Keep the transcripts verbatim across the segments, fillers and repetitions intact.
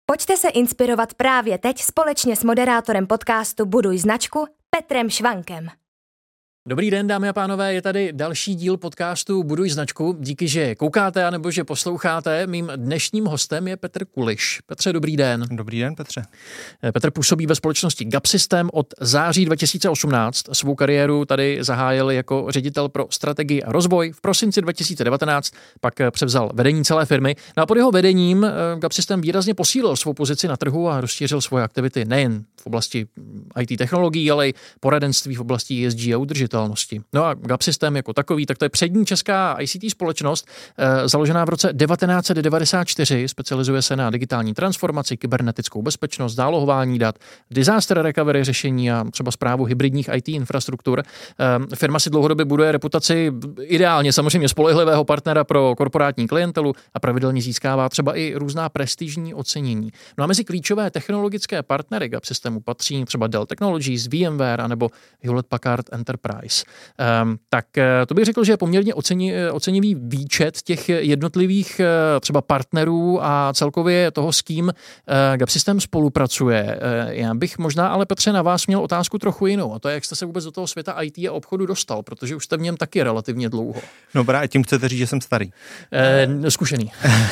Pojďte se inspirovat právě teď společně s moderátorem podcastu Buduj značku Petrem Švankem. Dobrý den, dámy a pánové, je tady další díl podcastu Buduj značku. Díky, že koukáte anebo že posloucháte. Mým dnešním hostem je Petr Kuliš. Petře, dobrý den. Dobrý den, Petře. Petr působí ve společnosti Gapsystem od září dva tisíce osmnáct. Svou kariéru tady zahájil jako ředitel pro strategii a rozvoj. V prosinci dva tisíce devatenáct pak převzal vedení celé firmy. No a pod jeho vedením Gapsystem výrazně posílil svou pozici na trhu a rozšířil svoje aktivity nejen v oblasti í té technologií, ale i poradenství v oblasti E S G a udržitelnosti. No a Gapsystem jako takový, tak to je přední česká I C T společnost, eh, založená v roce devatenáct set devadesát čtyři, specializuje se na digitální transformaci, kybernetickou bezpečnost, zálohování dat, disaster recovery řešení a třeba správu hybridních I T infrastruktur. Eh, firma si dlouhodobě buduje reputaci ideálně samozřejmě spolehlivého partnera pro korporátní klientelu a pravidelně získává třeba i různá prestižní ocenění. No a mezi klíčové technologické partnery Gapsystemu patří třeba Dell Technologies, VMware anebo Hewlett Packard Enterprise. Um, tak to bych řekl, že je poměrně oceni, ocenivý výčet těch jednotlivých třeba partnerů a celkově toho, s kým uh, Gapsystem spolupracuje. Uh, já bych možná ale, Petře, na vás měl otázku trochu jinou, a to je, jak jste se vůbec do toho světa I T a obchodu dostal, protože už jste v něm taky relativně dlouho. No právě tím chcete říct, že jsem starý. Uh, zkušený.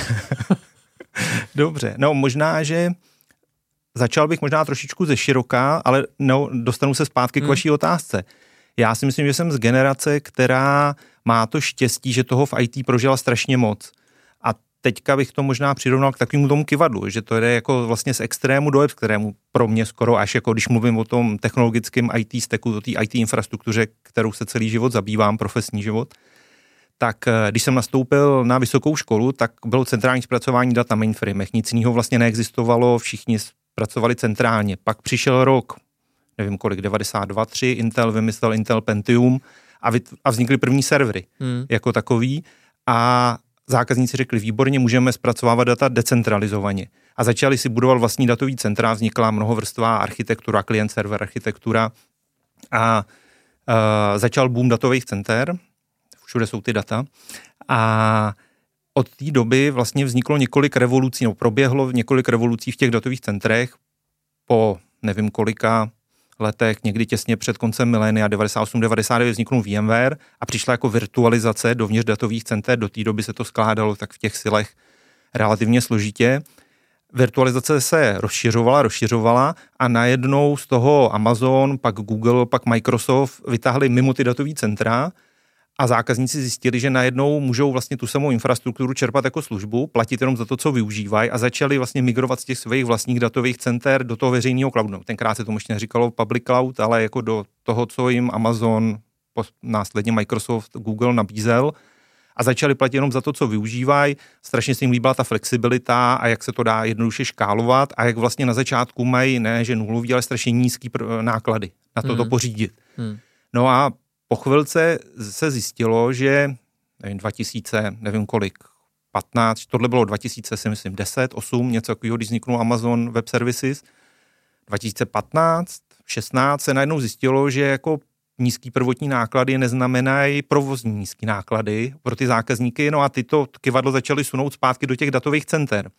Dobře, no možná, že začal bych možná trošičku ze široká, ale no, dostanu se zpátky hmm. k vaší otázce. Já si myslím, že jsem z generace, která má to štěstí, že toho v I T prožila strašně moc. A teďka bych to možná přirovnal k takovému tomu kyvadlu, že to jde jako vlastně z extrému do extrému pro mě skoro až jako když mluvím o tom technologickém I T stacku, o té I T infrastruktuře, kterou se celý život zabývám, profesní život. Tak když jsem nastoupil na vysokou školu, tak bylo centrální zpracování dat na mainframech. Nic jiného vlastně neexistovalo, všichni pracovali centrálně. Pak přišel rok, nevím kolik, devadesát dva tři, Intel vymyslel Intel Pentium a, vyt, a vznikly první servery hmm. jako takový a zákazníci řekli, výborně, můžeme zpracovávat data decentralizovaně. A začali si budovat vlastní datový centra, vznikla mnohovrstvá architektura, klient-server architektura a uh, začal boom datových center, všude jsou ty data a od té doby vlastně vzniklo několik revolucí, no proběhlo několik revolucí v těch datových centrech po nevím kolika letech, někdy těsně před koncem milénia, devadesát osm devadesát devět vzniknul VMware a přišla jako virtualizace dovnitř datových center, do té doby se to skládalo tak v těch silech relativně složitě. Virtualizace se rozšiřovala, rozšiřovala a najednou z toho Amazon, pak Google, pak Microsoft vytáhli mimo ty datový centra a zákazníci zjistili, že najednou můžou vlastně tu samou infrastrukturu čerpat jako službu, platit jenom za to, co využívají a začali vlastně migrovat z těch svých vlastních datových center do toho veřejného cloudu. Tenkrát se tomu ještě neříkalo public cloud, ale jako do toho, co jim Amazon, následně Microsoft, Google nabízel a začali platit jenom za to, co využívají. Strašně se jim líbila ta flexibilita a jak se to dá jednoduše škálovat a jak vlastně na začátku mají ne, že nulový, ale strašně nízký náklady na to, hmm. to pořídit. Hmm. No a po chvilce se zjistilo, že nevím, dva tisíce, nevím kolik, patnáct, tohle bylo dva tisíce, si myslím, deset, osm, něco takového, když vzniknul Amazon Web Services. dva tisíce patnáct, šestnáct se najednou zjistilo, že jako nízký prvotní náklady neznamenají provozní nízký náklady pro ty zákazníky, no a tyto kyvadlo začaly sunout zpátky do těch datových center.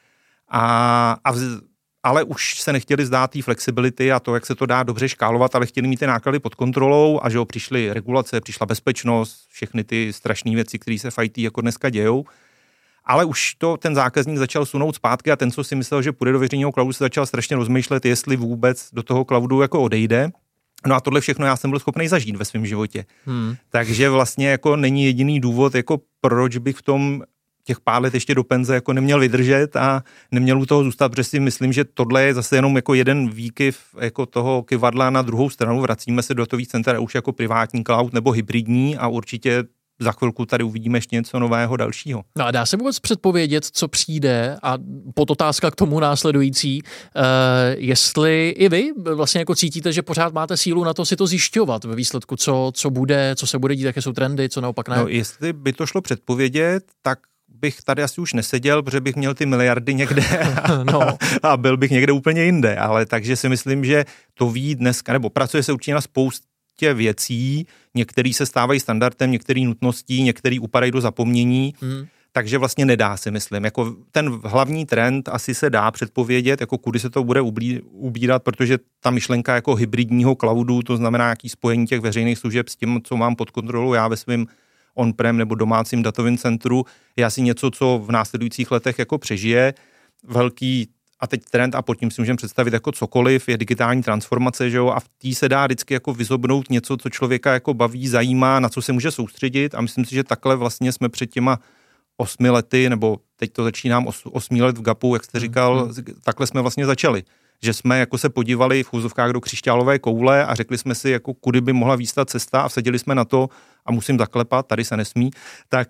A, a vz, ale už se nechtěli zdát té flexibility a to, jak se to dá dobře škálovat, ale chtěli mít ty náklady pod kontrolou a že jo, přišly regulace, přišla bezpečnost, všechny ty strašné věci, které se v I T jako dneska dějou. Ale už to ten zákazník začal sunout zpátky a ten, co si myslel, že půjde do veřejného cloudu, se začal strašně rozmýšlet, jestli vůbec do toho cloudu jako odejde. No a tohle všechno já jsem byl schopný zažít ve svém životě. Hmm. Takže vlastně jako není jediný důvod, jako proč bych v tom těch pár let ještě do penze jako neměl vydržet a neměl u toho zůstat, protože si myslím, že tohle je zase jenom jako jeden výkyv jako toho kyvadla na druhou stranu. Vracíme se do datových center už jako privátní cloud nebo hybridní a určitě za chvilku tady uvidíme ještě něco nového dalšího. No a dá se vůbec předpovědět, co přijde a podotázka k tomu následující, uh, jestli i vy vlastně jako cítíte, že pořád máte sílu na to si to zjišťovat ve výsledku, co, co bude, co se bude dít, jaké jsou trendy, co naopak ne? No, jestli by to šlo předpovědět, tak bych tady asi už neseděl, protože bych měl ty miliardy někde a, no. a byl bych někde úplně jinde, ale takže si myslím, že to ví dneska, nebo pracuje se určitě na spoustě věcí, některý se stávají standardem, některý nutností, některý upadají do zapomnění, hmm. takže vlastně nedá, si myslím. Jako ten hlavní trend asi se dá předpovědět, jako kudy se to bude ubírat, protože ta myšlenka jako hybridního cloudu, to znamená nějaký spojení těch veřejných služeb s tím, co mám pod kontrolou já ve svém on-prem nebo domácím datovém centru, je asi něco, co v následujících letech jako přežije. Velký a teď trend, a pod tím si můžeme představit jako cokoliv, je digitální transformace, že jo, a v té se dá vždycky jako vyzobnout něco, co člověka jako baví, zajímá, na co se může soustředit, a myslím si, že takhle vlastně jsme před těma osmi lety, nebo teď to začínám os, osmi let v gapu, jak jste říkal, hmm. takhle jsme vlastně začali. Že jsme jako se podívali v úzovkách do křišťálové koule a řekli jsme si, jako kudy by mohla výstat cesta, a vsadili jsme na to, a musím zaklepat, tady se nesmí, tak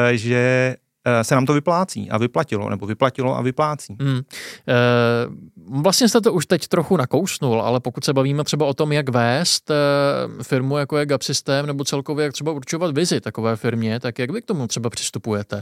že se nám to vyplácí a vyplatilo, nebo vyplatilo a vyplácí. Hmm. E, vlastně jste to už teď trochu nakousnul, ale pokud se bavíme třeba o tom, jak vést e, firmu, jako je Gapsystem, nebo celkově jak třeba určovat vizi takové firmě, tak jak vy k tomu třeba přistupujete?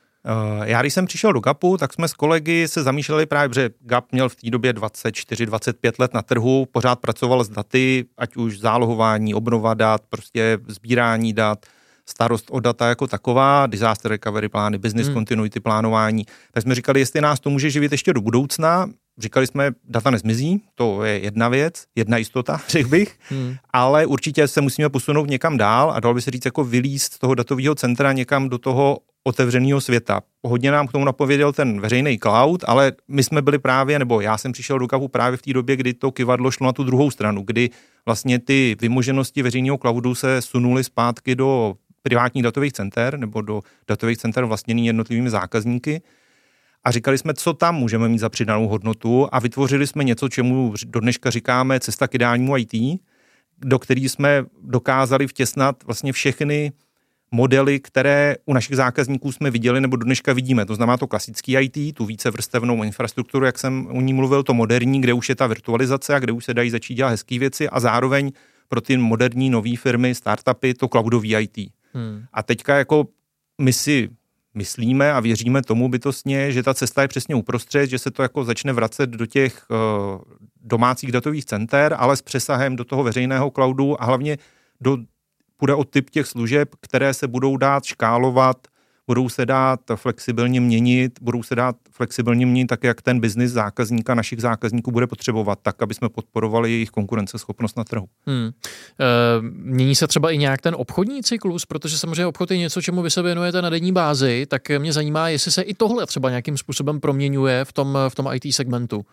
Já když jsem přišel do Gapu, tak jsme s kolegy se zamýšleli právě, že Gap měl v té době dvacet čtyři dvacet pět let na trhu, pořád pracoval s daty, ať už zálohování, obnova dat, prostě sbírání dat, starost o data jako taková, disaster recovery plány, business hmm. continuity plánování. Tak jsme říkali, jestli nás to může živit ještě do budoucna. Říkali jsme, data nezmizí, to je jedna věc, jedna jistota, řekl bych, hmm. ale určitě se musíme posunout někam dál a dalo by se říct jako vylízt z toho datového centra někam do toho otevřeného světa. Hodně nám k tomu napověděl ten veřejný cloud, ale my jsme byli právě, nebo já jsem přišel do Gapu právě v té době, kdy to kyvadlo šlo na tu druhou stranu, kdy vlastně ty vymoženosti veřejného cloudu se sunuly zpátky do privátních datových center nebo do datových center vlastněných jednotlivými zákazníky. A říkali jsme, co tam můžeme mít za přidanou hodnotu, a vytvořili jsme něco, čemu do dneška říkáme cesta k ideálnímu í té, do který jsme dokázali vtěsnat vlastně všechny modely, které u našich zákazníků jsme viděli nebo do dneška vidíme. To znamená to klasický í té, tu vícevrstevnou infrastrukturu, jak jsem o ní mluvil, to moderní, kde už je ta virtualizace a kde už se dají začít dělat hezké věci, a zároveň pro ty moderní nové firmy, startupy, to cloudový í té. Hmm. A teďka jako my si myslíme a věříme tomu bytostně, že ta cesta je přesně uprostřed, že se to jako začne vracet do těch uh, domácích datových center, ale s přesahem do toho veřejného cloudu, a hlavně do, půjde o typ těch služeb, které se budou dát škálovat, budou se dát flexibilně měnit, budou se dát flexibilně měnit tak, jak ten biznis zákazníka, našich zákazníků bude potřebovat, tak, aby jsme podporovali jejich konkurenceschopnost na trhu. Hmm. E, mění se třeba i nějak ten obchodní cyklus, protože samozřejmě obchod je něco, čemu vy se věnujete na denní bázi, tak mě zajímá, jestli se i tohle třeba nějakým způsobem proměňuje v tom, v tom í té segmentu.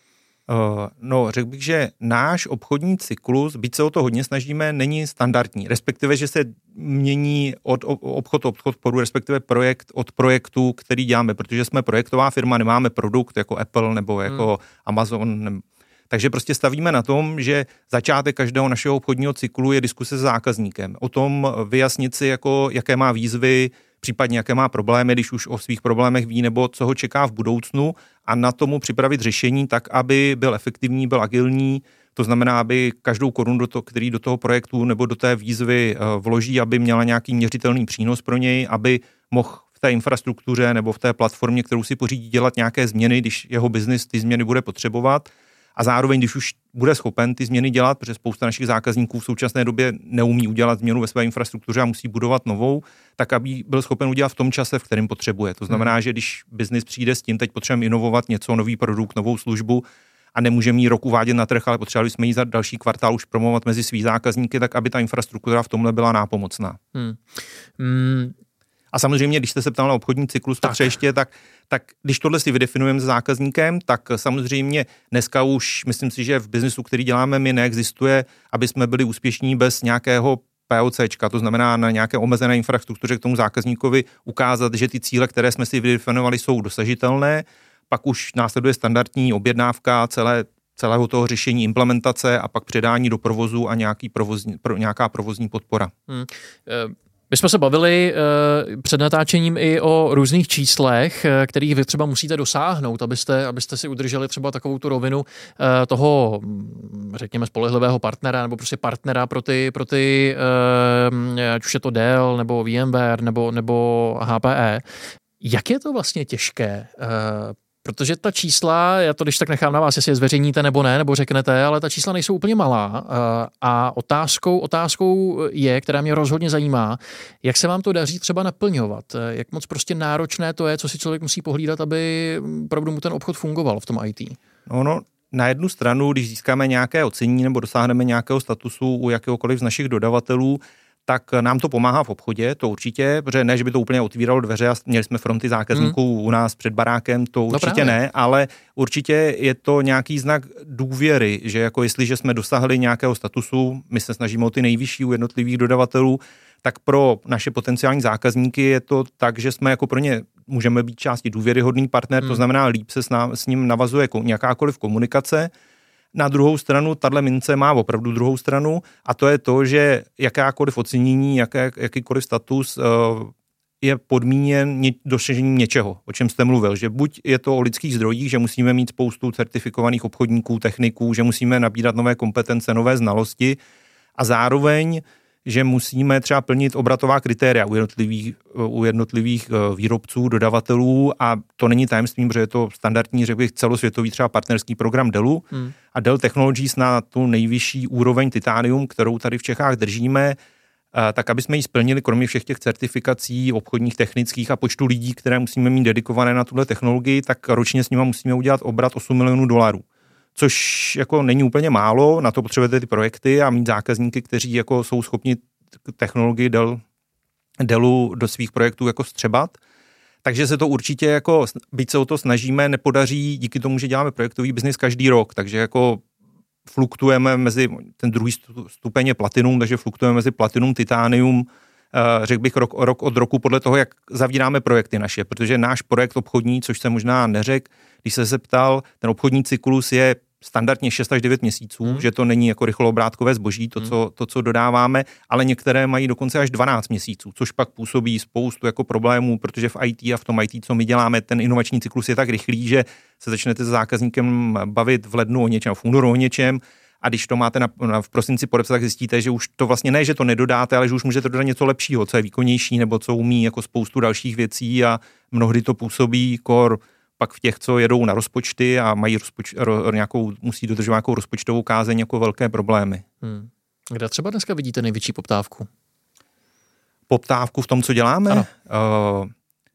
Uh, no, řekl bych, že náš obchodní cyklus, byť se o to hodně snažíme, není standardní. Respektive, že se mění od obchod od obchodu, respektive projekt od projektu, který děláme, protože jsme projektová firma, nemáme produkt jako Apple nebo jako hmm. Amazon. Ne... Takže prostě stavíme na tom, že začátek každého našeho obchodního cyklu je diskuse s zákazníkem. O tom vyjasnit si, jako, jaké má výzvy, případně jaké má problémy, když už o svých problémech ví, nebo co ho čeká v budoucnu, a na tomu připravit řešení tak, aby byl efektivní, byl agilní. To znamená, aby každou korunu, do toho, který do toho projektu nebo do té výzvy vloží, aby měla nějaký měřitelný přínos pro něj, aby mohl v té infrastruktuře nebo v té platformě, kterou si pořídí, dělat nějaké změny, když jeho biznis ty změny bude potřebovat. A zároveň, když už bude schopen ty změny dělat, protože spousta našich zákazníků v současné době neumí udělat změnu ve své infrastruktuře a musí budovat novou, tak aby byl schopen udělat v tom čase, v kterém potřebuje. To znamená, hmm. že když biznis přijde s tím, teď potřebujeme inovovat něco, nový produkt, novou službu, a nemůžeme ji rok uvádět na trh, ale potřebovali jsme ji za další kvartál už promovat mezi svý zákazníky, tak aby ta infrastruktura v tomhle byla nápomocná. Hmm. Hmm. A samozřejmě, když jste se ptal na obchodní cyklus, tak ještě, tak, tak když tohle si vydefinujeme s zákazníkem, tak samozřejmě dneska už, myslím si, že v biznesu, který děláme my, neexistuje, aby jsme byli úspěšní bez nějakého POCčka, to znamená na nějaké omezené infrastruktuře k tomu zákazníkovi ukázat, že ty cíle, které jsme si vydefinovali, jsou dosažitelné. Pak už následuje standardní objednávka celé, celého toho řešení, implementace a pak předání do provozu a nějaký provozní, pro, nějaká provozní podpora. Hmm. Uh... My jsme se bavili uh, před natáčením i o různých číslech, uh, kterých vy třeba musíte dosáhnout, abyste, abyste si udrželi třeba takovou tu rovinu uh, toho, řekněme, spolehlivého partnera, nebo prostě partnera pro ty, pro ty uh, ať už je to Dell, nebo VMware, nebo, nebo H P E. Jak je to vlastně těžké uh, Protože ta čísla, já to když tak nechám na vás, jestli je zveřejníte nebo ne, nebo řeknete, ale ta čísla nejsou úplně malá a otázkou, otázkou je, která mě rozhodně zajímá, jak se vám to daří třeba naplňovat, jak moc prostě náročné to je, co si člověk musí pohlídat, aby opravdu mu ten obchod fungoval v tom í té. No, no, na jednu stranu, když získáme nějaké ocenění nebo dosáhneme nějakého statusu u jakéhokoliv z našich dodavatelů, tak nám to pomáhá v obchodě, to určitě, protože ne, že by to úplně otvíralo dveře a měli jsme fronty zákazníků hmm. u nás před barákem, to určitě no ne, ale určitě je to nějaký znak důvěry, že jako jestliže jsme dosáhli nějakého statusu, my se snažíme o ty nejvyšší u jednotlivých dodavatelů, tak pro naše potenciální zákazníky je to tak, že jsme jako pro ně můžeme být části důvěryhodný partner, hmm. to znamená líp se s, ná, s ním navazuje nějakákoliv komunikace. Na druhou stranu, tahle mince má opravdu druhou stranu a to je to, že jakákoliv ocenění, jaké, jakýkoliv status uh, je podmíněn ně, dosažením něčeho, o čem jste mluvil, že buď je to o lidských zdrojích, že musíme mít spoustu certifikovaných obchodníků, techniků, že musíme nabírat nové kompetence, nové znalosti a zároveň že musíme třeba plnit obratová kritéria u jednotlivých, u jednotlivých výrobců, dodavatelů a to není tajemstvím, protože je to standardní, řekl bych, celosvětový třeba partnerský program Dellu hmm. a Dell Technologies na tu nejvyšší úroveň Titanium, kterou tady v Čechách držíme, tak aby jsme ji splnili, kromě všech těch certifikací obchodních, technických a počtu lidí, které musíme mít dedikované na tuhle technologii, tak ročně s nimi musíme udělat obrat osm milionů dolarů. Což jako není úplně málo, na to potřebujete ty projekty a mít zákazníky, kteří jako jsou schopni technologii Dell, Dellu do svých projektů jako střebat. Takže se to určitě jako, byť se o to snažíme, nepodaří díky tomu, že děláme projektový biznis každý rok, takže jako fluktujeme mezi, ten druhý stupeň je platinum, takže fluktujeme mezi platinum, titanium, řekl bych rok, rok od roku podle toho, jak zavíráme projekty naše, protože náš projekt obchodní, což jsem možná neřekl, když se zeptal, ten obchodní cyklus je standardně šest až devět měsíců, hmm. že to není jako rychloobrátkové zboží, to, hmm. co, to, co dodáváme, ale některé mají dokonce až dvanáct měsíců, což pak působí spoustu jako problémů, protože v í té a v tom í té, co my děláme, ten inovační cyklus je tak rychlý, že se začnete s zákazníkem bavit v lednu o něčem, v únoru o něčem, a když to máte na, na, v prosinci podepsat, tak zjistíte, že už to vlastně ne, že to nedodáte, ale že už můžete dodat něco lepšího, co je výkonnější nebo co umí jako spoustu dalších věcí a mnohdy to působí kor pak v těch, co jedou na rozpočty a mají rozpoč, ro, nějakou, musí dodržovat nějakou rozpočtovou kázeň jako velké problémy. Hmm. Kde třeba dneska vidíte největší poptávku? Poptávku v tom, co děláme? Ano. Uh,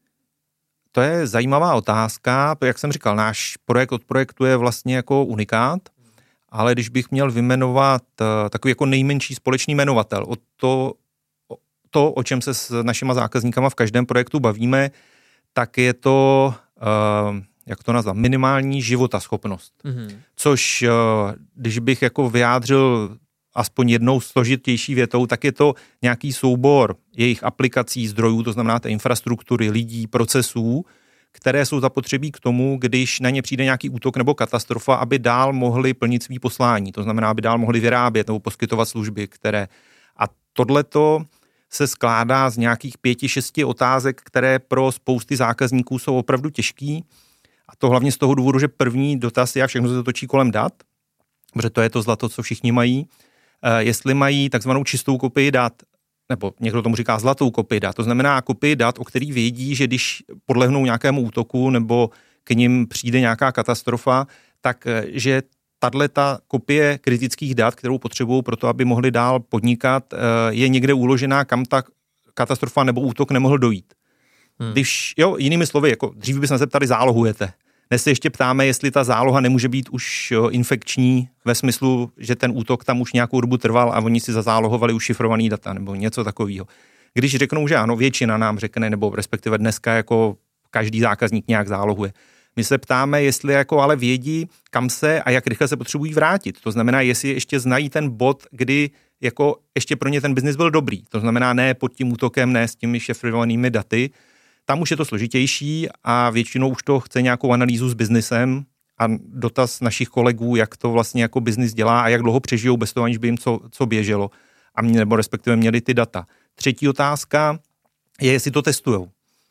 to je zajímavá otázka. Jak jsem říkal, náš projekt od projektu je vlastně jako unikát, ale když bych měl vyjmenovat uh, takový jako nejmenší společný jmenovatel, o to, o to, o čem se s našima zákazníkama v každém projektu bavíme, tak je to Uh, jak to nazvat, minimální životaschopnost. Mm-hmm. Což, uh, když bych jako vyjádřil aspoň jednou složitější větou, tak je to nějaký soubor jejich aplikací, zdrojů, to znamená té infrastruktury, lidí, procesů, které jsou zapotřebí k tomu, když na ně přijde nějaký útok nebo katastrofa, aby dál mohli plnit svý poslání. To znamená, aby dál mohli vyrábět nebo poskytovat služby, které... A tohleto se skládá z nějakých pěti, šesti otázek, které pro spousty zákazníků jsou opravdu těžký. A to hlavně z toho důvodu, že první dotaz je, a všechno se to točí kolem dat, protože to je to zlato, co všichni mají. E, jestli mají takzvanou čistou kopii dat, nebo někdo tomu říká zlatou kopii dat, to znamená kopii dat, o kterých vědí, že když podlehnou nějakému útoku nebo k nim přijde nějaká katastrofa, tak že tato kopie kritických dat, kterou potřebují pro to, aby mohli dál podnikat, je někde uložená, kam ta katastrofa nebo útok nemohl dojít. Hmm. Když, jo, jinými slovy, jako dřív bychom se ptali, zálohujete. Dnes se ještě ptáme, jestli ta záloha nemůže být už jo, infekční ve smyslu, že ten útok tam už nějakou dobu trval a oni si zazálohovali už šifrovaný data nebo něco takového. Když řeknou, že ano, většina nám řekne, nebo respektive dneska jako každý zákazník nějak zálohuje. My se ptáme, jestli jako ale vědí, kam se a jak rychle se potřebují vrátit. To znamená, jestli ještě znají ten bod, kdy jako ještě pro ně ten biznis byl dobrý. To znamená ne pod tím útokem, ne s těmi šifrovanými daty. Tam už je to složitější a většinou už to chce nějakou analýzu s biznisem a dotaz našich kolegů, jak to vlastně jako biznis dělá a jak dlouho přežijou bez toho, aniž by jim co, co běželo. A mě, nebo respektive měli ty data. Třetí otázka je, jestli to testujou.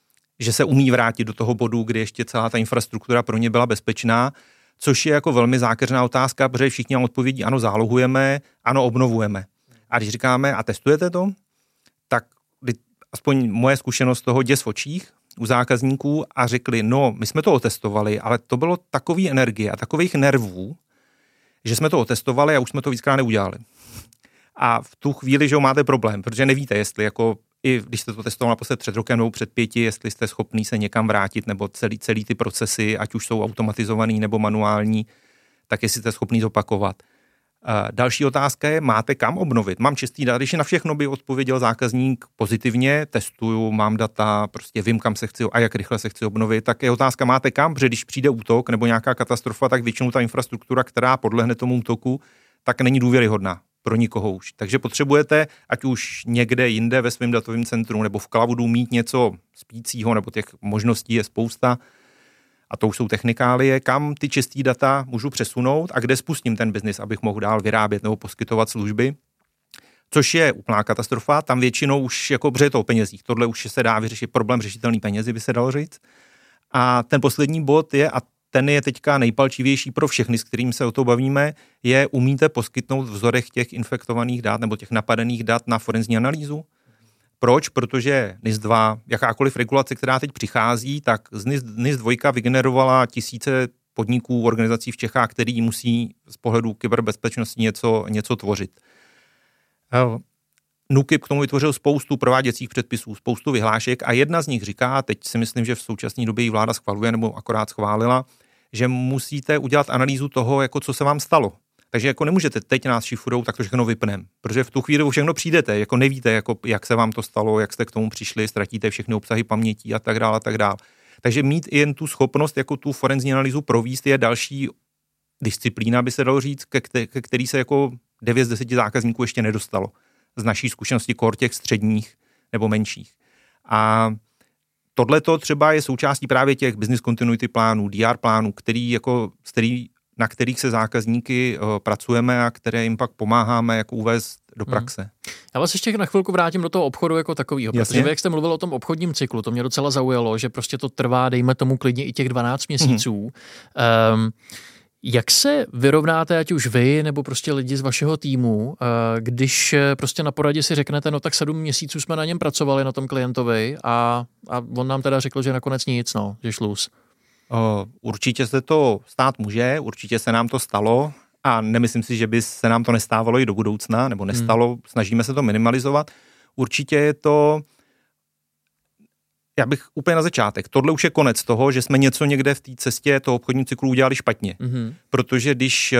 Že se umí vrátit do toho bodu, kdy ještě celá ta infrastruktura pro ně byla bezpečná, což je jako velmi zákeřná otázka, protože všichni nám odpovědí, ano, zálohujeme, ano, obnovujeme. A když říkáme, a testujete to, tak aspoň moje zkušenost toho děs v očích u zákazníků a řekli, no, my jsme to otestovali, ale to bylo takový energie a takových nervů, že jsme to otestovali a už jsme to víckrát neudělali. A v tu chvíli, že ho máte problém, protože nevíte, jestli jako i když jste to testovali naposled před rokem nebo před pěti, jestli jste schopný se někam vrátit, nebo celý, celý ty procesy, ať už jsou automatizovaný nebo manuální, tak jestli jste schopný zopakovat. Uh, další otázka je, máte kam obnovit? Mám čistý data, když na všechno by odpověděl zákazník pozitivně, testuju, mám data, prostě vím, kam se chci a jak rychle se chci obnovit, tak je otázka, máte kam, protože když přijde útok nebo nějaká katastrofa, tak většinou ta infrastruktura, která podlehne tomu útoku, tak není důvěryhodná pro nikoho už. Takže potřebujete, ať už někde jinde ve svém datovém centru nebo v cloudu mít něco spícího, nebo těch možností je spousta, a to už jsou technikálie, kam ty čistý data můžu přesunout a kde spustím ten biznis, abych mohl dál vyrábět nebo poskytovat služby. Což je úplná katastrofa, tam většinou už jako bře to o penězích. Tohle už se dá vyřešit, problém řešitelný penězi, by se dalo říct. A ten poslední bod je, a ten je teďka nejpalčivější pro všechny, s kterým se o to bavíme, je umíte poskytnout vzorech těch infektovaných dat nebo těch napadených dat na forenzní analýzu. Proč? Protože N I S dva, jakákoliv regulace, která teď přichází, tak z N I S dva vygenerovala tisíce podniků, organizací v Čechách, který musí z pohledu kyberbezpečnosti něco, něco tvořit. NÚKIB k tomu vytvořil spoustu prováděcích předpisů, spoustu vyhlášek a jedna z nich říká, teď si myslím, že v současné době ji vláda schvaluje nebo akorát schválila, že musíte udělat analýzu toho, jako co se vám stalo. Takže jako nemůžete teď nás šifrujou, tak to všechno vypneme. Protože v tu chvíli o všechno přijdete, jako nevíte, jako, jak se vám to stalo, jak jste k tomu přišli, ztratíte všechny obsahy paměti a tak dále a tak dále. Takže mít i jen tu schopnost, jako tu forenzní analýzu provést, je další disciplína, by se dalo říct, ke, ke který se jako devět z deseti zákazníků ještě nedostalo. Z naší zkušenosti kor těch středních nebo menších. A tohleto třeba je součástí právě těch business continuity plánů, D R plánů, který jako, který, na kterých se zákazníky uh, pracujeme a které jim pak pomáháme jako uvést do praxe. Hmm. Já vás ještě na chvilku vrátím do toho obchodu jako takového, protože vy, jak jste mluvil o tom obchodním cyklu, to mě docela zaujalo, že prostě to trvá, dejme tomu klidně i těch dvanáct měsíců. Hmm. Um, Jak se vyrovnáte, ať už vy, nebo prostě lidi z vašeho týmu, když prostě na poradě si řeknete, no tak sedm měsíců jsme na něm pracovali, na tom klientovi a, a on nám teda řekl, že nakonec nic, no, že šluz. Určitě se to stát může, určitě se nám to stalo a nemyslím si, že by se nám to nestávalo i do budoucna, nebo nestalo, hmm. snažíme se to minimalizovat. Určitě je to, já bych úplně na začátek, tohle už je konec toho, že jsme něco někde v té cestě toho obchodního cyklu udělali špatně. Mm-hmm. Protože když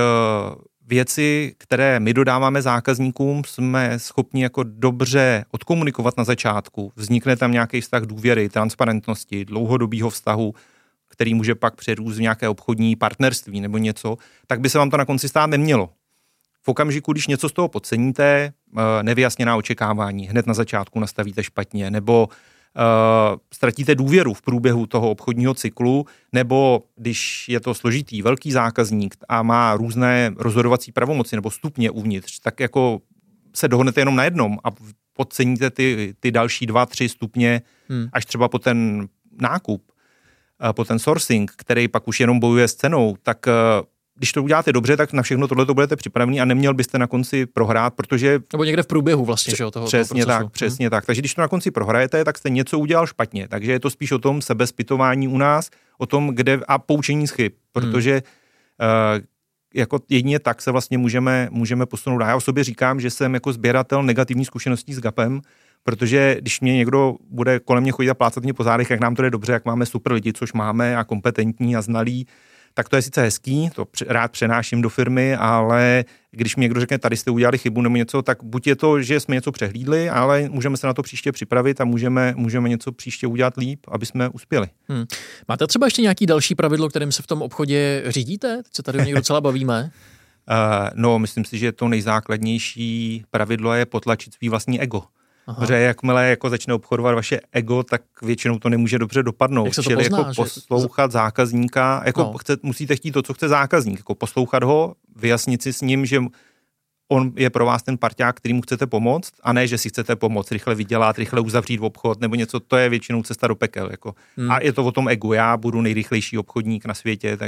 věci, které my dodáváme zákazníkům, jsme schopni jako dobře odkomunikovat na začátku, vznikne tam nějaký vztah důvěry, transparentnosti, dlouhodobého vztahu, který může pak přerůst v nějaké obchodní partnerství nebo něco, tak by se vám to na konci stát nemělo. V okamžiku, když něco z toho podceníte, nevyjasněná očekávání, hned na začátku nastavíte špatně, nebo Uh, ztratíte důvěru v průběhu toho obchodního cyklu, nebo když je to složitý, velký zákazník a má různé rozhodovací pravomoci nebo stupně uvnitř, tak jako se dohodnete jenom na jednom a podceníte ty, ty další dva, tři stupně hmm. až třeba po ten nákup, uh, po ten sourcing, který pak už jenom bojuje s cenou, tak uh, když to uděláte dobře, tak na všechno tohle to budete připravení a neměl byste na konci prohrát, protože... Nebo někde v průběhu vlastně, že jo, toho, přesně toho tak, přesně hmm. tak. Takže když to na konci prohrajete, tak jste něco udělal špatně. Takže je to spíš o tom sebezpytování u nás, o tom, kde a poučení z chyb, protože hmm. uh, jako jedině tak se vlastně můžeme, můžeme posunout. A já o sobě říkám, že jsem jako sběratel negativních zkušeností s gapem, protože když mě někdo bude kolem mě chodit a plácat mě po zádech, jak nám to jde dobře, jak máme super lidi, což máme a kompetentní a znalí, tak to je sice hezký, to rád přenáším do firmy, ale když mi někdo řekne, tady jste udělali chybu nebo něco, tak buď je to, že jsme něco přehlídli, ale můžeme se na to příště připravit a můžeme, můžeme něco příště udělat líp, aby jsme uspěli. Hmm. Máte třeba ještě nějaký další pravidlo, kterým se v tom obchodě řídíte? Teď se tady o něj docela bavíme. uh, no, myslím si, že to nejzákladnější pravidlo je potlačit svý vlastní ego. Aha. Protože jakmile jako začne obchodovat vaše ego, tak většinou to nemůže dobře dopadnout. Jak se to Čili pozná, jako že... poslouchat zákazníka, jako no. chce, musíte chtít to, co chce zákazník, jako poslouchat ho, vyjasnit si s ním, že on je pro vás ten parťák, kterýmu chcete pomoct, a ne, že si chcete pomoct, rychle vydělat, rychle uzavřít obchod nebo něco, to je většinou cesta do pekel. Jako. Hmm. A je to o tom egu, já budu nejrychlejší obchodník na světě, takže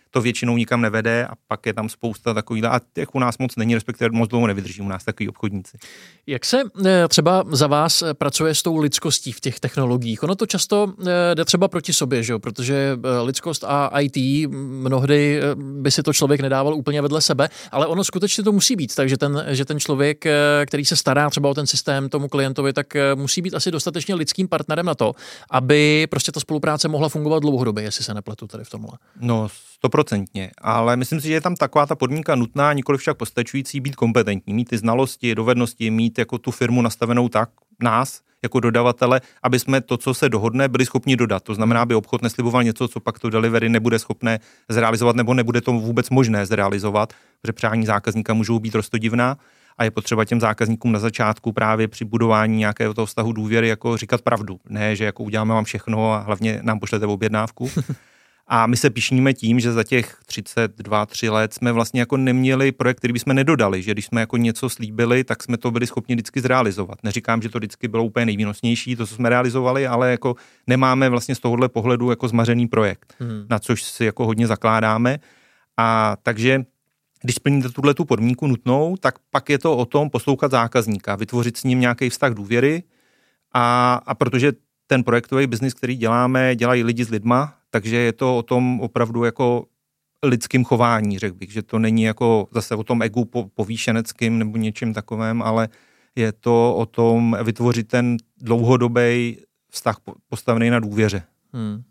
to většinou nikam nevede a pak je tam spousta takových, a těch u nás moc není, respektive moc dlouho nevydrží u nás takový obchodníci. Jak se třeba za vás pracuje s tou lidskostí v těch technologiích? Ono to často jde třeba proti sobě, že jo? Protože lidskost a í té mnohdy by si to člověk nedával úplně vedle sebe, ale ono skutečně to musí být, takže ten, že ten člověk, který se stará třeba o ten systém tomu klientovi, tak musí být asi dostatečně lidským partnerem na to, aby prostě ta spolupráce mohla fungovat dlouhodobě, jestli se nepletu tady v tomhle. No, stoprocentně, ale myslím si, že je tam taková ta podmínka nutná, nikoliv však postačující být kompetentní, mít ty znalosti, dovednosti, mít jako tu firmu nastavenou tak, nás, jako dodavatele, aby jsme to, co se dohodne, byli schopni dodat. To znamená, aby obchod nesliboval něco, co pak to delivery nebude schopné zrealizovat, nebo nebude to vůbec možné zrealizovat, protože přání zákazníka můžou být roztodivná a je potřeba těm zákazníkům na začátku právě při budování nějakého toho vztahu důvěry jako říkat pravdu. Ne, že jako uděláme vám všechno a hlavně nám pošlete objednávku. A my se pyšníme tím, že za těch třicet dva tři let jsme vlastně jako neměli projekt, který bychom nedodali, že když jsme jako něco slíbili, tak jsme to byli schopni vždycky zrealizovat. Neříkám, že to vždycky bylo úplně nejvýnosnější, to, co jsme realizovali, ale jako nemáme vlastně z tohohle pohledu jako zmařený projekt, hmm. na což si jako hodně zakládáme. A takže když splníte tuhle tu podmínku nutnou, tak pak je to o tom poslouchat zákazníka, vytvořit s ním nějaký vztah důvěry a, a protože ten projektový biznis, který děláme, dělají lidi s lidma, takže je to o tom opravdu jako lidským chování, řekl bych, že to není jako zase o tom egu povýšeneckým nebo něčím takovém, ale je to o tom vytvořit ten dlouhodobý vztah postavený na důvěře. Hmm.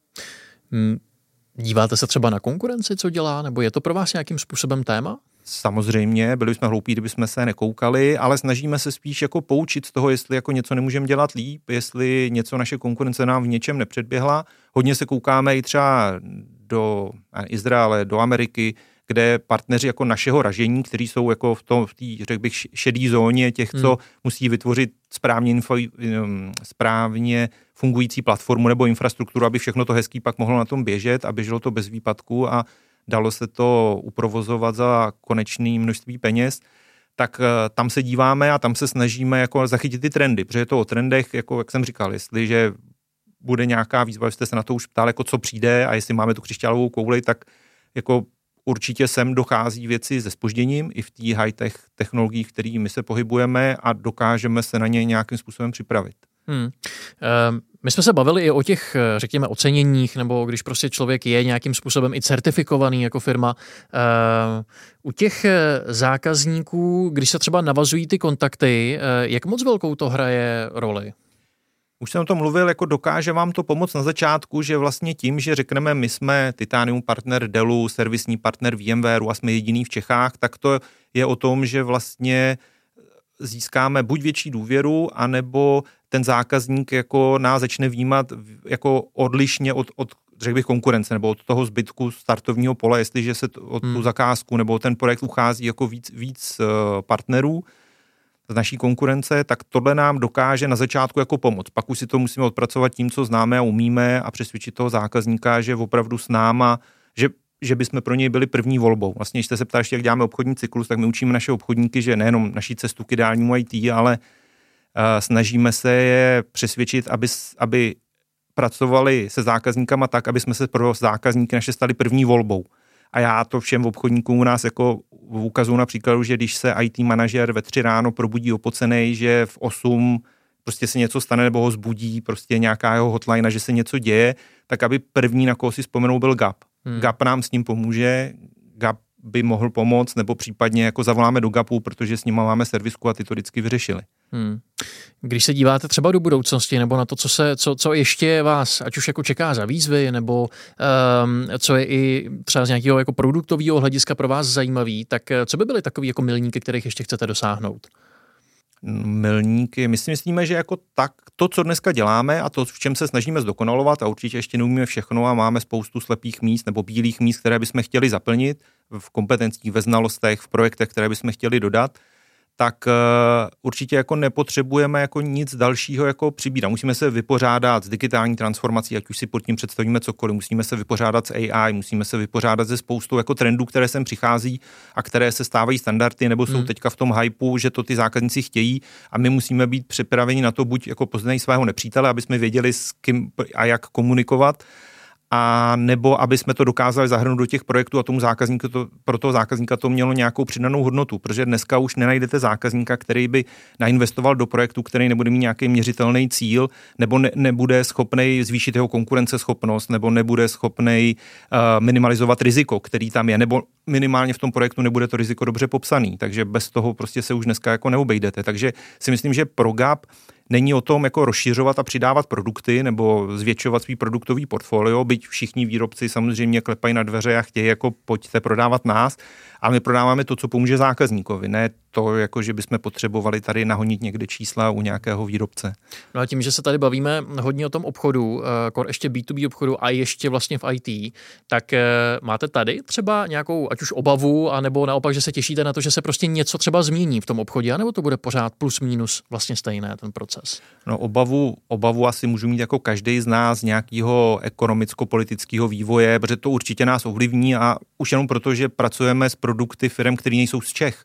Hmm. Díváte se třeba na konkurenci, co dělá, nebo je to pro vás nějakým způsobem téma? Samozřejmě, byli jsme hloupí, kdybychom se nekoukali, ale snažíme se spíš jako poučit z toho, jestli jako něco nemůžeme dělat líp, jestli něco naše konkurence nám v něčem nepředběhla. Hodně se koukáme i třeba do Izraele, do Ameriky, kde partneři jako našeho ražení, kteří jsou jako v tom, v té, řekl bych, šedý zóně těch, hmm. co musí vytvořit správně, info, správně fungující platformu nebo infrastrukturu, aby všechno to hezký pak mohlo na tom běžet a běželo to bez výpadku a dalo se to uprovozovat za konečné množství peněz, tak tam se díváme a tam se snažíme jako zachytit ty trendy, protože je to o trendech, jako jak jsem říkal, jestliže bude nějaká výzva, jste se na to už ptali, jako co přijde a jestli máme tu křišťálovou kouli, tak jako určitě sem dochází věci se zpožděním i v té high-tech technologiích, kterými my se pohybujeme a dokážeme se na ně nějakým způsobem připravit. Hmm. Uh, my jsme se bavili i o těch, řekněme, oceněních, nebo když prostě člověk je nějakým způsobem i certifikovaný jako firma. Uh, u těch zákazníků, když se třeba navazují ty kontakty, uh, jak moc velkou to hraje roli? Už jsem o tom mluvil, jako dokáže vám to pomoct na začátku, že vlastně tím, že řekneme, my jsme Titanium partner Dellu, servisní partner VMwareu a jsme jediný v Čechách, tak to je o tom, že vlastně získáme buď větší důvěru, anebo ten zákazník jako nás začne vnímat jako odlišně od, od řekl bych, konkurence nebo od toho zbytku startovního pole, jestliže se to, od hmm. tu zakázku nebo ten projekt uchází jako víc, víc partnerů z naší konkurence, tak tohle nám dokáže na začátku jako pomoct. Pak už si to musíme odpracovat tím, co známe a umíme a přesvědčit toho zákazníka, že opravdu s náma, že že bychom pro něj byli první volbou. Vlastně, když jste se ptáš, jak děláme obchodní cyklus, tak my učíme naše obchodníky, že nejenom naší cestu k ideálnímu í té, ale uh, snažíme se je přesvědčit, aby, aby pracovali se zákazníkama tak, aby jsme se pro zákazníky naše stali první volbou. A já to všem obchodníkům u nás jako ukazuju na příkladu, že když se í té manažer ve tři ráno probudí opocenej, že v osm prostě se něco stane nebo ho zbudí, prostě nějaká jeho hotline, že se něco děje, tak aby první, na koho si vzpomenou, byl Gap. Hmm. Gap nám s ním pomůže, Gap by mohl pomoct, nebo případně jako zavoláme do Gapu, protože s ním máme servisku a ty to vždycky vyřešili. Hmm. Když se díváte třeba do budoucnosti, nebo na to, co, se, co, co ještě vás, ať už jako čeká za výzvy, nebo um, co je i třeba z nějakého jako produktového hlediska pro vás zajímavý, tak co by byly takový jako milníky, kterých ještě chcete dosáhnout? Milníky. My si myslíme, že jako tak to, co dneska děláme a to, v čem se snažíme zdokonalovat a určitě ještě neumíme všechno a máme spoustu slepých míst nebo bílých míst, které bychom chtěli zaplnit v kompetencích, ve znalostech, v projektech, které bychom chtěli dodat, tak uh, určitě jako nepotřebujeme jako nic dalšího jako přibírat. Musíme se vypořádat s digitální transformací, ať už si pod tím představíme cokoliv, musíme se vypořádat s á í, musíme se vypořádat se spoustou jako trendů, které sem přichází a které se stávají standardy nebo jsou hmm. teďka v tom hypeu, že to ty zákazníci chtějí a my musíme být připraveni na to, buď jako poznají svého nepřítele, aby jsme věděli, s kým a jak komunikovat, a nebo aby jsme to dokázali zahrnout do těch projektů a tomu zákazníku to, pro toho zákazníka to mělo nějakou přidanou hodnotu, protože dneska už nenajdete zákazníka, který by nainvestoval do projektu, který nebude mít nějaký měřitelný cíl, nebo ne, nebude schopný zvýšit jeho konkurenceschopnost, nebo nebude schopný uh, minimalizovat riziko, který tam je, nebo minimálně v tom projektu nebude to riziko dobře popsaný, takže bez toho prostě se už dneska jako neobejdete. Takže si myslím, že pro Gap není o tom jako rozšiřovat a přidávat produkty nebo zvětšovat svý produktový portfolio, byť všichni výrobci samozřejmě klepají na dveře a chtějí jako pojďte prodávat nás, ale my prodáváme to, co pomůže zákazníkovi, ne to, jako že bychom potřebovali tady nahonit někde čísla u nějakého výrobce. No a tím, že se tady bavíme hodně o tom obchodu, kor ještě bé dvě bé obchodu a ještě vlastně v í té, tak máte tady třeba nějakou ať už obavu, anebo naopak, že se těšíte na to, že se prostě něco třeba změní v tom obchodě, anebo to bude pořád plus minus vlastně stejné ten proces? No obavu, obavu asi můžu mít jako každý z nás z nějakého ekonomicko-politického vývoje, protože to určitě nás ovlivní a už jenom proto, že pracujeme s produkty firem, které nejsou z Čech.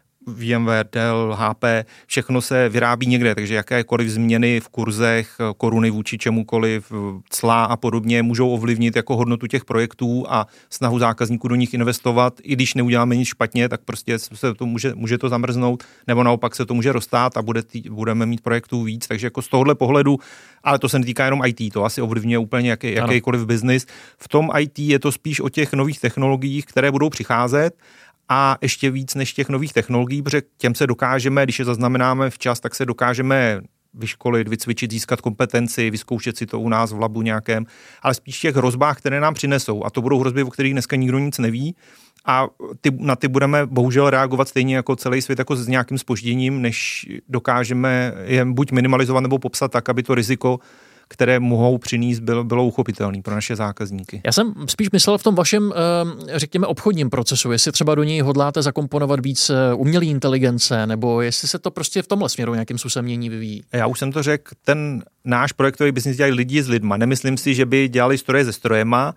V M W, Dell, H P, všechno se vyrábí někde, takže jakékoliv změny v kurzech, koruny vůči čemukoliv, cla a podobně můžou ovlivnit jako hodnotu těch projektů a snahu zákazníků do nich investovat. I když neuděláme nic špatně, tak prostě se to může, může to zamrznout, nebo naopak se to může roztát a bude tý, budeme mít projektů víc. Takže jako z tohohle pohledu, ale to se netýká jenom í té, to asi ovlivňuje úplně jaký, jakýkoliv biznis. V tom í té je to spíš o těch nových technologiích, které budou přicházet. A ještě víc než těch nových technologií, protože těm se dokážeme, když je zaznamenáme včas, tak se dokážeme vyškolit, vycvičit, získat kompetenci, vyzkoušet si to u nás v labu nějakém, ale spíš těch hrozbách, které nám přinesou. A to budou hrozby, o kterých dneska nikdo nic neví. A ty, na ty budeme bohužel reagovat stejně jako celý svět, jako s nějakým zpožděním, než dokážeme je buď minimalizovat nebo popsat tak, aby to riziko, které mohou přinést, bylo, bylo uchopitelné pro naše zákazníky. Já jsem spíš myslel v tom vašem, řekněme, obchodním procesu, jestli třeba do něj hodláte zakomponovat víc umělé inteligence, nebo jestli se to prostě v tomhle směru nějakým způsobem mění, vyvíjí. Já už jsem to řekl, ten náš projektový biznis dělají lidi s lidma. Nemyslím si, že by dělali stroje se strojema.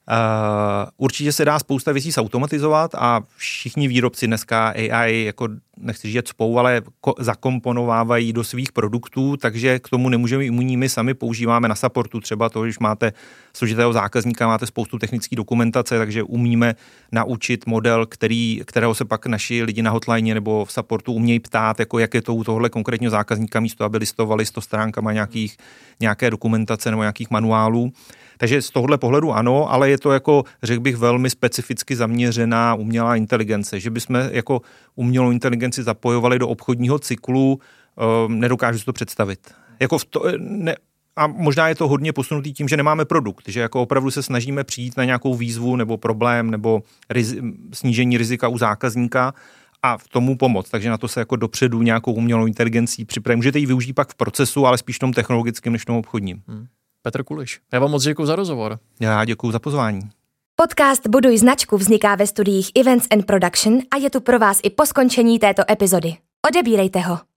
Uh, určitě se dá spousta věcí zautomatizovat a všichni výrobci dneska á í, jako nechci říct spou, ale ko- zakomponovávají do svých produktů, takže k tomu nemůžeme imunní. My sami používáme na supportu třeba to, když máte složitého zákazníka, máte spoustu technické dokumentace, takže umíme naučit model, který, kterého se pak naši lidi na hotline nebo v supportu umějí ptát, jako jak je to u tohle konkrétního zákazníka, místo aby listovali sto stránkama nějakých, nějaké dokumentace nebo nějakých manuálů. Takže z tohohle pohledu ano, ale je to jako, řekl bych, velmi specificky zaměřená umělá inteligence, že bychom jako umělou inteligenci zapojovali do obchodního cyklu, um, nedokážu si to představit. Jako v to, ne, a možná je to hodně posunutý tím, že nemáme produkt, že jako opravdu se snažíme přijít na nějakou výzvu nebo problém nebo riz, snížení rizika u zákazníka a v tomu pomoct. Takže na to se jako dopředu nějakou umělou inteligencí připravit. Můžete ji využít pak v procesu, ale spíš v tom technologickém než v tom obchodním. Hmm. Petr Kuliš, já vám moc děkuji za rozhovor. Já děkuji za pozvání. Podcast Buduj značku vzniká ve studiích Events and Production a je tu pro vás i po skončení této epizody. Odebírejte ho.